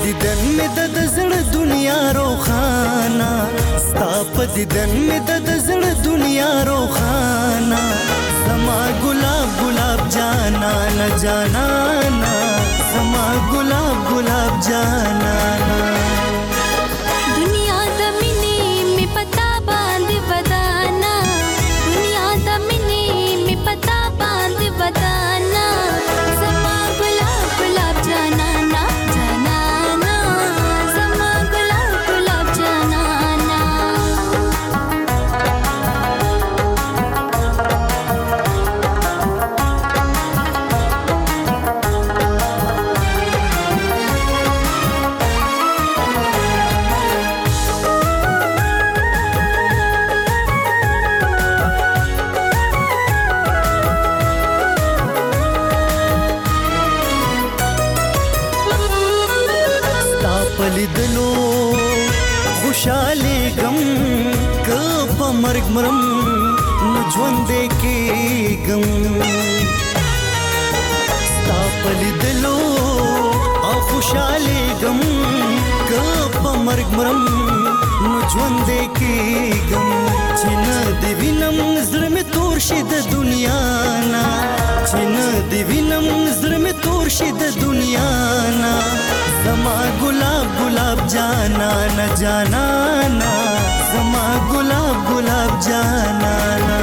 دیدن می د زړه دنیا روخانه ستا په دیدن می د زړه دنیا روخانه زما ګلاب ګلاب جانانا جانانا زما ګلاب ګلاب جانانا دنیا د مینې می پتا باندې ودانا دنیا د مینې می پتا باندې ودانا زما ګلاب ګلاب جانانا جانانا زما ګلاب ګلاب جانانا لیدلو خوشاله غم ک په مرګ مرم نو ژوند کې غم ستا په لیدلو او خوشاله غم ک په مرګ مرم نو ژوند کې غم چې نه دی وینم زړه مې تور شي د دنیا نا چې نه دی وینم زړه مې تور شي د دنیا نا زما ګلاب ګلاب جانانا جانانا زما ګلاب ګلاب جانانا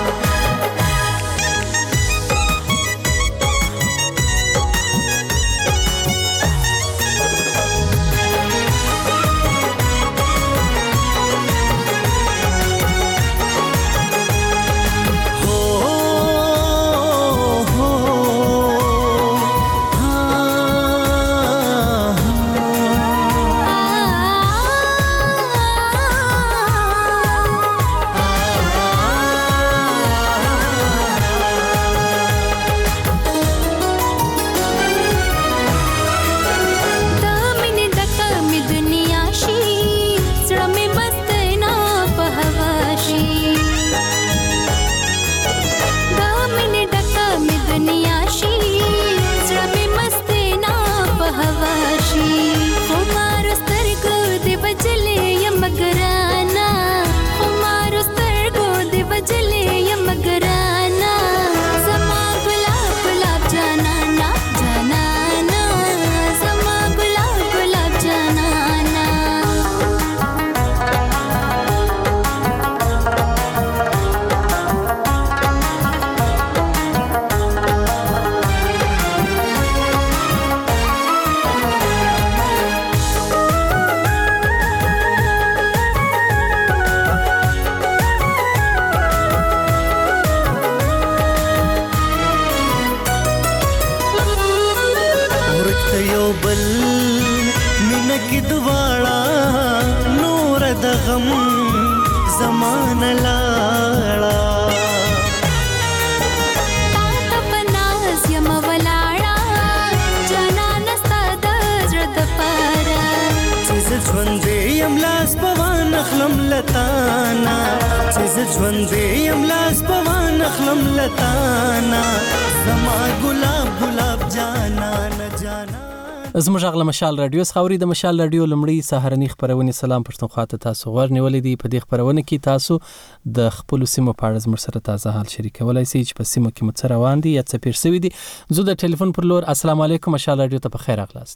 زموږ غل مشال رادیو خاوري د مشال رادیو لمړی سهارنی خبرونه سلام پښتونخوا ته تاسو غوړ نیولې دي په دې خبرونه کې تاسو د خپل سیمو په اړه زموږ سره تازه حال شریکولای شئ چې په سیمو کې مڅ روان دي یا څه پیر شوی دي زه د ټلیفون پر لور السلام علیکم مشال رادیو ته په خیر اغلاست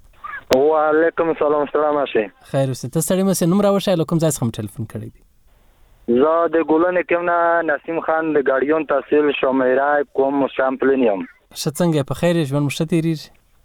وعلیکم السلام السلام علیکم خیر اوسه ته ستړي مې نوم راوښه لکم ځای څخه ټلیفون کړی دی زه د ګولن کېمنا نسیم خان د ګاډیون تحصیل شومیرا کوم شامپلینیم شڅنګ په خیر ژوند مشتری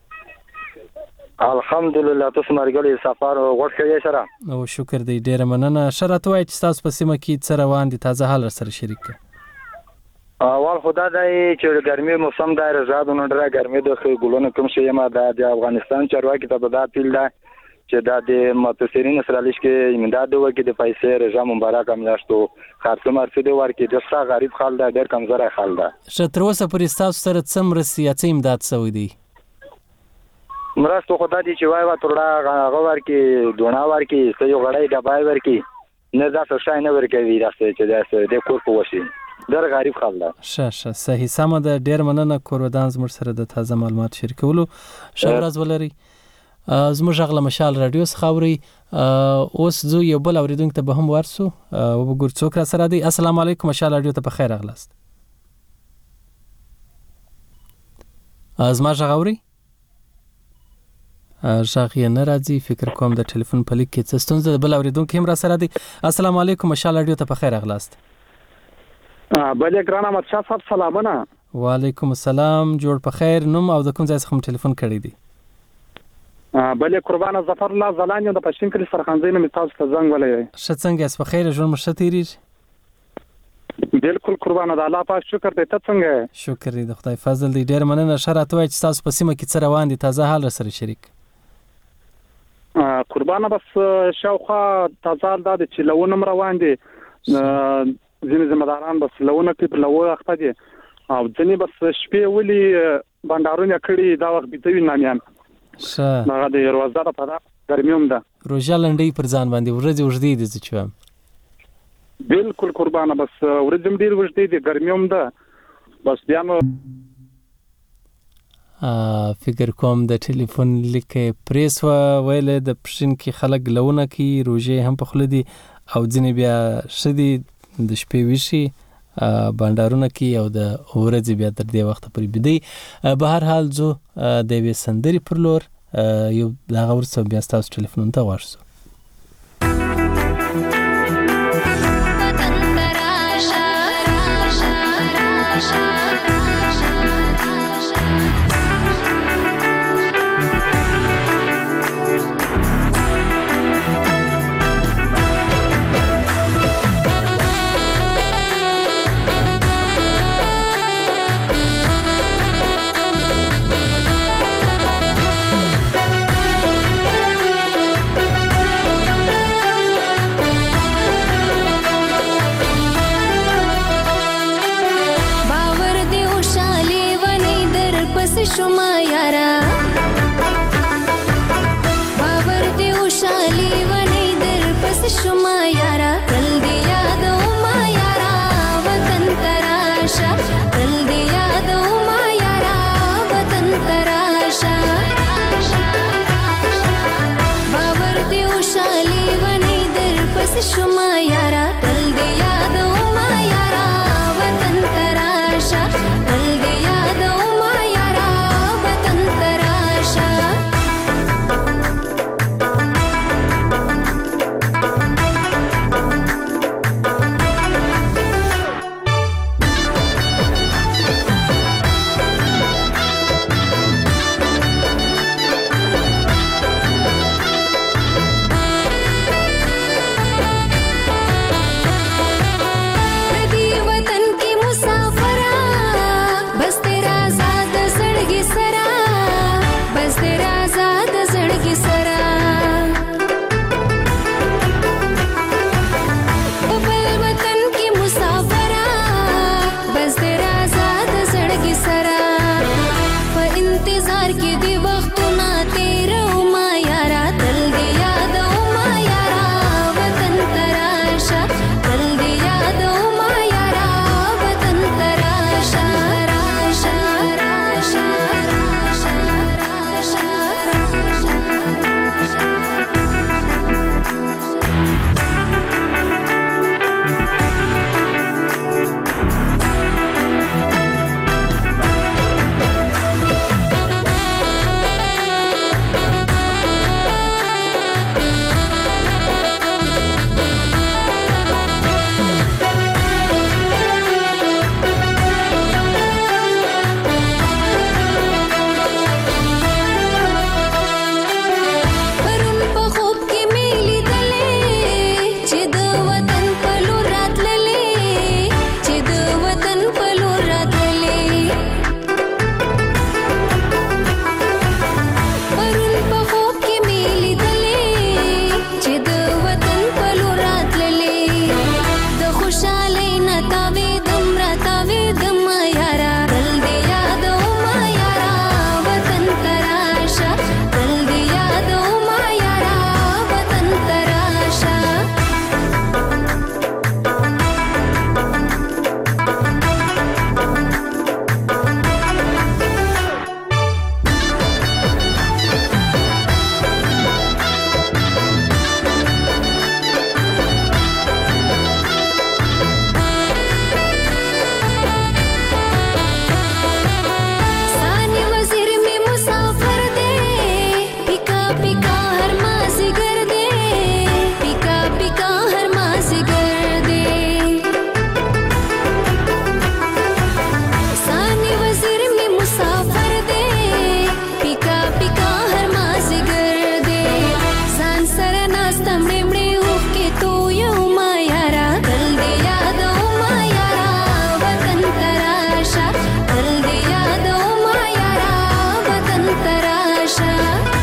الحمدلله تاسو مرګلي سفر غوښ کړی سره او شکر دی ډیر مننه شرط وای چې تاسو په سیمه کې څه روان دي تازه حال سره شریک اول خدا دای چې ګرمي موسم دای رضاونه ډره ګرمي د ګولن کوم شي ما د افغانستان چارواکي ته دا پیل ده چې دا د متوسرین سره لښ کې امداد وکړي د پیسې رضا مبارک املاستو خاصه مرسته ورکړي د څا غریب خلک ډېر کمزوري خلک ده شتر اوسه پرې تاسو سره څم رسیاڅ امداد سوي دي مرستو خدا دي چې وای وا ترړه غو ورکی دونه ورکی سې یو غړای ډبای ورکی نه دا څه شای نه ورکوي راځي چې دا د کور په وشي در غریب خلک شه شه صحیح سم ده ډیر مننه کورودان زموږ سره د تازه معلومات شریکولو شورز ولري زموږ غږ له مشال رادیو څخه اوري. اوس زه یو بل اوریدونکو ته به هم ورسو او وګور څوک را سره دی. السلام علیکم، مشال رادیو ته په خیر راغلاست. زما غږ اوري؟ غږ یې نه راځي، فکر کوم د ټلیفون په لیک کې څه ستونزه ده. بل اوریدونکو هم را سره دی. السلام علیکم، مشال رادیو ته په خیر راغلاست. بله ګران احمد شاه صاحب سلامونه. وعلیکم السلام، جوړ په خیر. نوم او د کوم ځای څخه ټلیفون کړی دی؟ بله قربان ظفر الله زلان یم د پښتون کلی سرخانځي نه تاسو ته زنګ ولای. ښه څنګه یاست؟ په خیر ژوند مو ښه تیریږي؟ بالکل قربان د الله پاک شکر دی. ته څنګه؟ شکر دی، د خدای فضل دی. ډیر مننه. ښه راته وایئ چې تاسو په سیمه کې څه روان دي، تازه حال را سره شریک. قربانه بس شاوخوا تازه حال دا دی چې لونه روان دي، ځینې ذمہداران بس لونه کې په لوه اخته دي او ځینې بس شپې ولي بندارونه کړي دا وخت بيځوي نامیان. ښه هغه د روزګار په دا ګرمي هم ده. روژه لنډۍ پر ځان باندې ورځې اوږدې دي زه چې وایم. بالکل قربانه بس ورځې هم ډېرې اوږدې دي، ګرمي هم ده. بس بیا نو فکر کوم د ټلیفون لیک پریس و ویل د پښین کې خلک لونه کې روژې هم په خوله دي او ځینې بیا ښه دي د شپې ویشي بانډارونه کې او د ورځې بیا تر دې وخته پورې بیدي. به هر حال زه د یوې سندرې پر لور یو دغه وروسته بیا ستاسو ټلیفونونو ته غوږ شو. شما یارا باور دی وشالی ونی در پس شما یارا تل دی یادو ما یارا وطن تراشا تل دی یادو ما یارا وطن تراشا باور دی وشالی ونی در پس شما یارا تل دی یادو ما یارا وطن تراشا تل دی یادو ناسته مړې مړې اوښکې تویومه یاره تل دې یادومه یاره وطن ته راشه تل دې یادومه یاره وطن ته راشه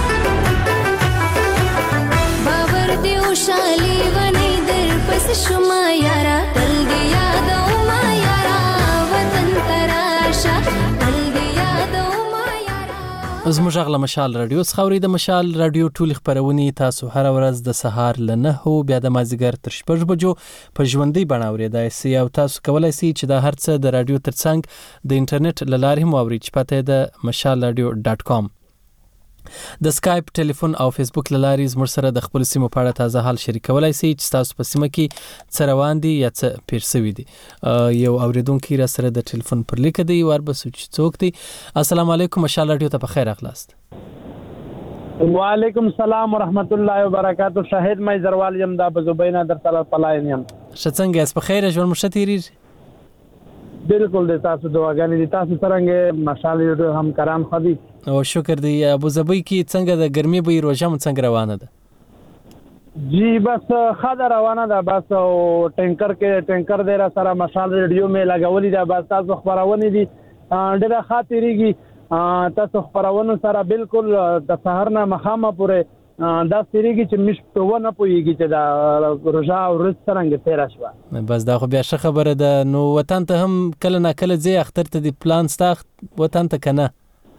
باور دې وشالې ونې در پسې شومه یاره تل دې یادومه یاره وطن ته راشه تل دې یادومه یاره. زموږ غلا مشال رادیو څخه د مشال رادیو ټول خبرونه تاسو هر ورځ د سهار ل نه بیا د مازیګر تر شپږ بجو په ژوندۍ بڼه اورېدای شئ او تاسو کولای شئ چې دا هرڅه د رادیو ترڅنګ د انټرنیټ له لارې هم واورئ چې پته د مشال رادیو ډاټ کام. د سکایپ، ټلیفون او فیسبوک له لارې زموږ سره د خپل سیمو په اړه تازه حال شریکولای شئ چې تاسو په سیمه کې څه روان دي یا څه پېښ شوي دي. یو اوریدونکي را سره د ټلیفون پر لیک دی وربسو چې څوک دی. السلام علیکم، مشال رادیو ته په خیر راغلاست. وعلیکم السلام ورحمت الله وبرکاتہ. شاهد مې زروال یم دا بزوبینا در تعالی پلاین یم. شڅنګ اس په خیر ژوند مشتیری. بالکل د تاسو دعاګانې دي. تاسو څنګه مشال رادیو هم کرام خدي او شکر دی. ابو ظبي کې څنګه د ګرمي به روزه مون څنګه روانه ده؟ جی بس خاطر روانه ده. بس او ټینکر کې ټینکر دی را سره مشال رادیو مې لګولې ده. بس تاسو خبرونه دي ډېر خاطرېږي. تاسو خبرونه سره بالکل د سحر نه مخامه پورې دا سریږي چې مش په ونه پويږي چې دا روزا او رز څنګه تیر شوه. بس دا خو بیا ښه خبره ده. نو وطن ته هم کله نه کله ځي اختر ته دی پلان ستا وطن ته کنه؟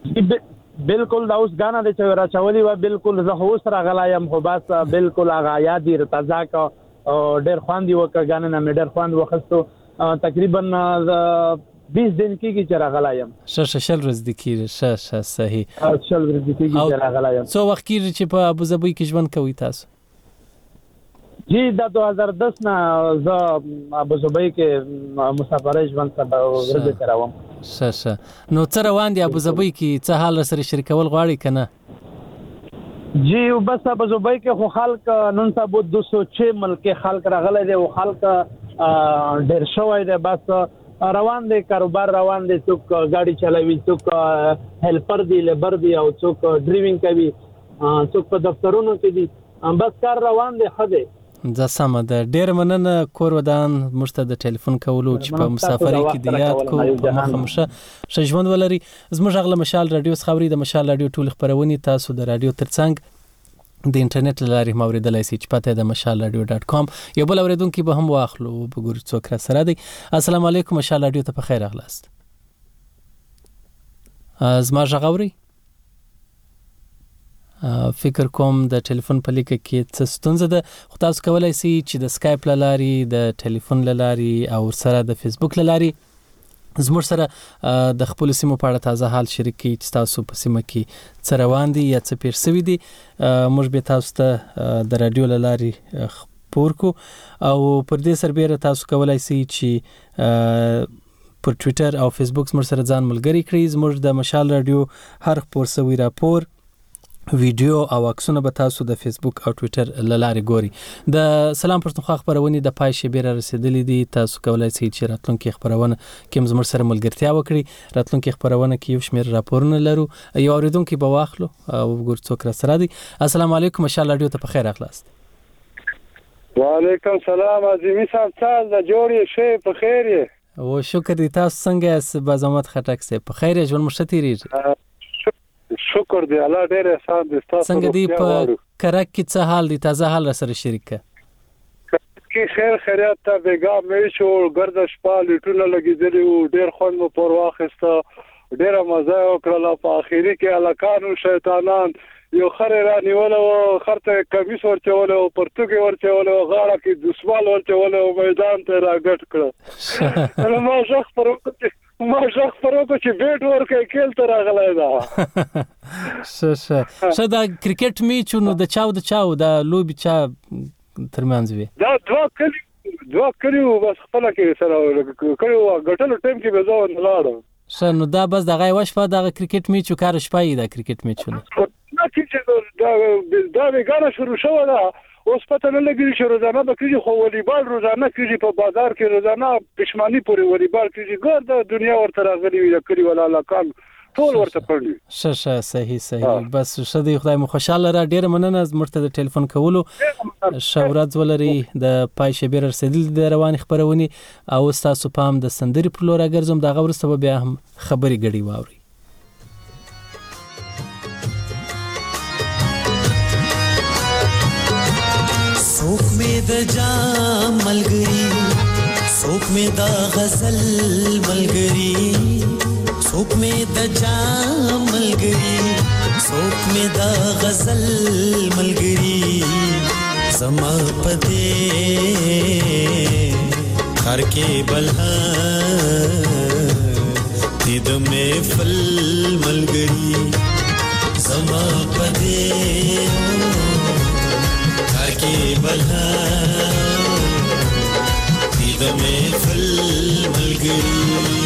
بالکل دا اوس غانا د چا راچولي و بالکل زه اوس راغلایم خو بس بالکل هغه یاد دی تازه کا ډېر خواندي وکړه غانا نه مې ډېر خواند وخستو تقریبا بیس دن کېږي چې راغلایم. ښه ښه شل ورځې دي کېږي. ښه ښه صحیح. شل ورځې کېږي چې راغلایم. څو وخت کېږي چې په ابوظبي کې ژوند کوئ تاسو؟ جی دا دو هزار دس نه زه ابوظبي کې مسافرۍ ژوند سره ورځې تیروم. ښه ښه. نو څه روان دي ابوظبي کې؟ څه حال سره شریکول غواړئ که نه؟ جی بس ابوظبي کې خو خلک نن سبا دو سو چھ ملک خلک راغلي دي او خلک ډېر شوی دی. بس روان دي کاروبار روان دي. څوک ګاډي چلوي، څوک هیلپر دي، لیبر دي او څوک ډرایوینګ کوي، څوک په دفترونو کې دي. بس کار روان دي. خدای زه سمه ده. ډېر مننه کور ودان موږ ته د ټلیفون کولو چې په مسافرۍ کې د یاد کو په مخه مشه ښه ژوند ولري. زموږ غله مشال رادیو څخه اوري. د مشال رادیو ټول خبرونه تاسو د رادیو ترڅنګ د انټرنیټ لارې موریدلای شئ چې پته د مشال رادیو ډاټ کام. یو بل اوریدونکي به هم واخلو وګورو څوک را سره دی. السلام علیکم، مشال رادیو ته په خیر راغلاست. زما غږ اورئ؟ فکر کوم د ټلیفون په لیکه کې څه ستونزه ده، خو تاسو کولای شئ چې د سکایپ له لارې، د ټلیفون له لارې او سره د فیسبوک له لارې زموږ سره د خپل سیمو په اړه تازه حال شریک کړئ چې تاسو په سیمه کې څه روان دي یا څه پېښ شوي دي. موږ به تاسو ته د رادیو له لارې خپور کو او پر دې سربېره تاسو کولای شئ چې پر ټویټر او فیسبوک زموږ سره ځان ملګری کړئ. زموږ د مشال رادیو هر خپور شوی راپور، ویډیو او عکسونه به تاسو د فیسبوک او ټویټر له لارې ګورئ. د سلام پښتونخوا خبرونه د پای شبیر رسیدلې دي. تاسو کولای شئ چې راتلونکي خبرونه کې زموږ سره ملګرتیا وکړئ. راتلونکي خبرونه کې یو شمېر راپورونه لرو. یو اوریدونکي به واخلو او وګورو څوک را سره دي. السلام علیکم، مشال رادیو ته په خیر راغلاست. وعلیکم سلام عظیمی صاحب، څه د جوړې شي په خیر یې؟ او شکر دی. تاسو څنګه یاست؟ بازمت خټک صاحب په خیر ژوند مو ښه تیریږي؟ شکر دی الله ډېر احسان دی. تاسو څنګه دی په کرک کې څه حال دی؟ تازه حال را سره شریک کړه. کې خیر خیریت ته بیګا مې شو ګرځ شپه لټونه لګیدلی و. ډېر خوند مو پر واخیسته، ډېره مزه وکړله. په اخري کې الکانو شیطانان یو خره را نیوله و، خرته کمیس ورچوله و، پرتوګې ورچوله و، غاړه کې دسمال ورچوله و، میدان ته را ګټ کړه. ما ژغ پر وکړه ما ژغ پر وکړه چې بیټ ورکړی کیل ته راغلی ده. ښه ښه ښه. دا کرکټ میچ نو د چاو د چاو دا لوبې چا ترمنځ وي؟ دا دوه کلي دوه کلي وو بس خپله کې سره کړي وو. ګټلو ټایم کې به زه ونه لاړم. ښه نو دا بس دغه یوه شپه دغه کرکټ میچ و کار شپه یې دا کرکټ میچونه؟ دا ویګانه شروع شوه ده اوس پته نه لګېږي چې روزانه به کېږي، خو والیبال روزانه کېږي په بازار کې، روزانه پښماني پورې والیبال کېږي. ګرده دنیا ورته راغلي وي د کلي والا هلکان ټول ورته پړني شه شه صحیح صحیح بس شدي خدای مو خوشاله را ډیر مننه مرته د ټلیفون کولو شورات ولري د پای شبیر رسیدل د روان خبرونی او تاسو پام د سندري پر لور اگرزم د غورسته بیا هم خبري غړي واوري سوک میں دا جام ملگری سوک میں دا غزل ملگری سوک میں دا جام ملگری سوک میں دا غزل ملگری زما پدے خر کے بلہا دید میں فل ملگری زما پدے के बला दीद में फल मलगरी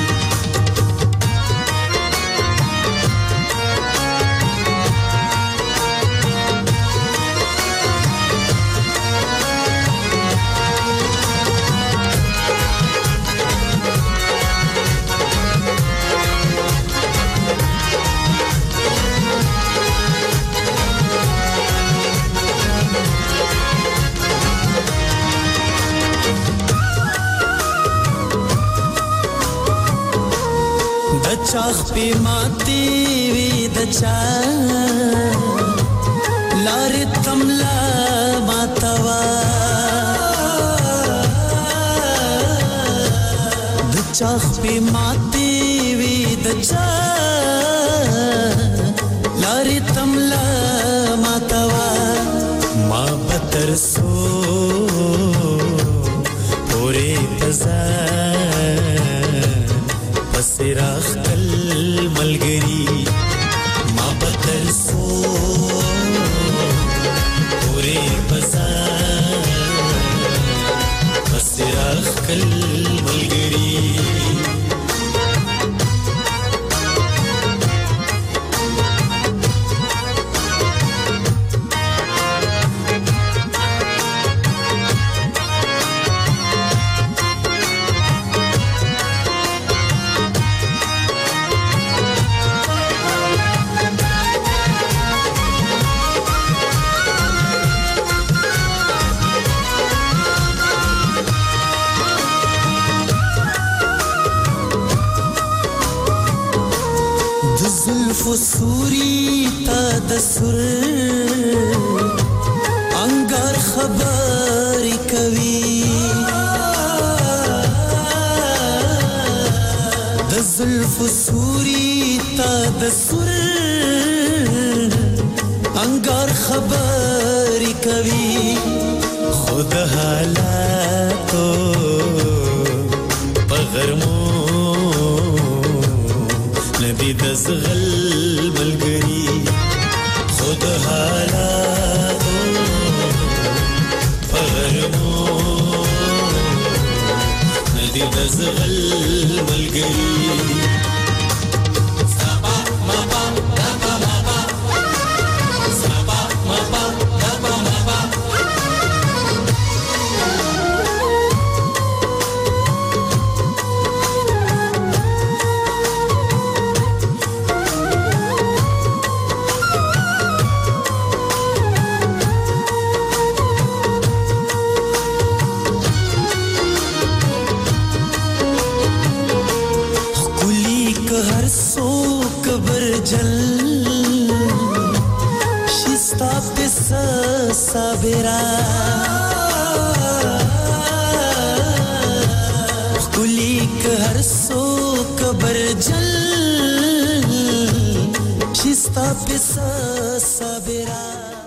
चाख पे माती वी दचा लारे तमला मातवा चाख पे माती वी दचा लारे तमला मातवा माँ बतर सो पूरे पजा पसेराख कल मलगरी माँ बतर सो पूरे बाजार पसेराख कल मलगरी فسوري تدسر انګار خبرې کوي د زلف سوري تدسر انګار خبرې کوي خود حالاتو پغرمو ندی دزغل ملګری خود حالاتو پغرمو ندی دزغل ملګری sabera kulik har so kabar jal shista pe sabera